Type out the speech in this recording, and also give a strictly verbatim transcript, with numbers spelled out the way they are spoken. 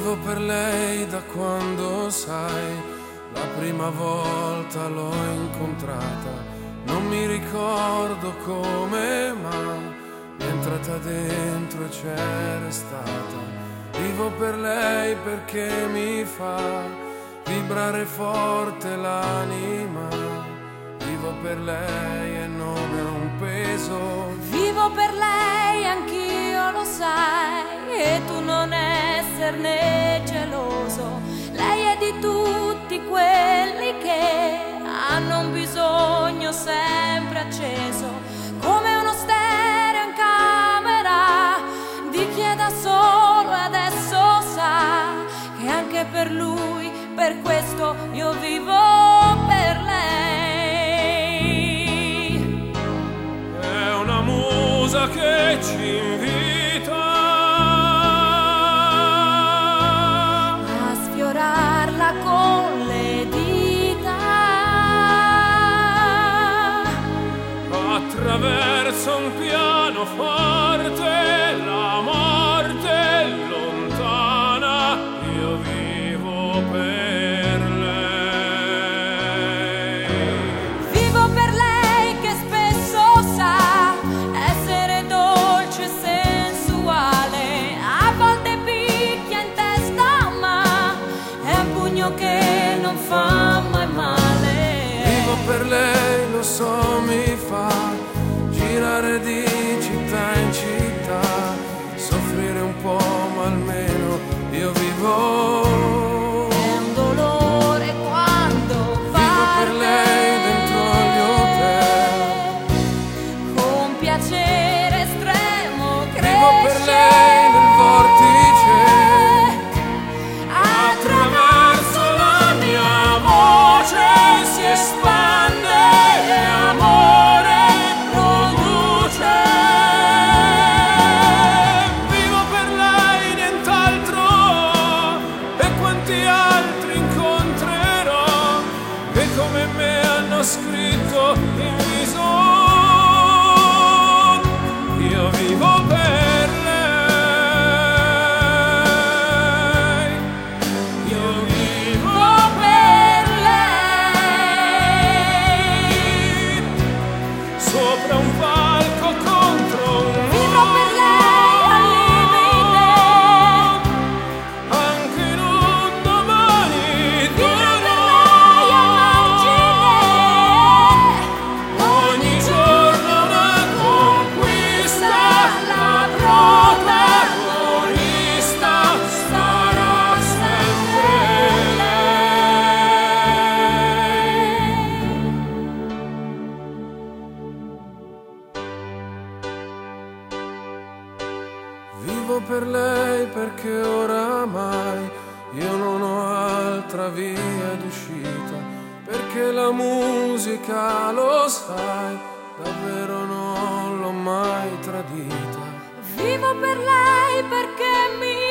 Vivo per lei da quando, sai, la prima volta l'ho incontrata. Non mi ricordo come, ma mi è entrata dentro e c'è restata. Vivo per lei perché mi fa vibrare forte l'anima. Vivo per lei e non è un peso. Vivo per lei, anch'io lo sai, e tu non esserne geloso. Lei è di tutti quelli che hanno un bisogno sempre acceso, come uno stereo in camera di chi è da solo e adesso sa che anche per lui, per questo io vivo per lei. È una musa che ci invita a sfiorarla con le dita attraverso un pianoforte. La morte è lontana, io vivo per lei. Vivo per lei che spesso sa essere dolce e sensuale. A volte picchia in testa, ma è un pugno che non fa mai male. Vivo per lei, lo so, mi fa girare di città in città, soffrire un po', ma almeno io vivo. È un dolore quando va Vivo per lei dentro agli hotel. con piacere estremo cresce. Vivo per lei nel vortice, attraverso la mia voce si espande e amore produce. Vivo per lei, nient'altro, e quanti altri incontrerò che come me hanno scritto in viso. Io vivo per lei, io vivo per lei, sopra un palco contro un Vivo per lei al limite. anche in un domani Vivo per duro. lei al margine. Ogni giorno una conquista, la protagonista sarà sempre lei. Vivo per lei perché oramai io non ho altra via d'uscita, perché la musica, lo sai, davvero non l'ho mai tradita. Vivo per lei perché mi